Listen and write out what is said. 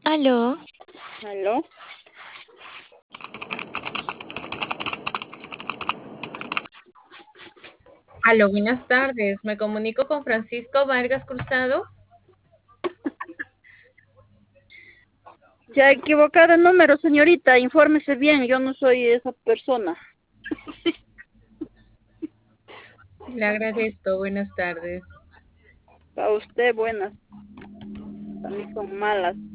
Aló, ¿Aló? Aló, buenas tardes. Me comunico con Francisco Vargas Cruzado. Ya equivocado el número, señorita. Infórmese bien, yo no soy esa persona. Le agradezco. Buenas tardes. A usted, buenas. A mí son malas.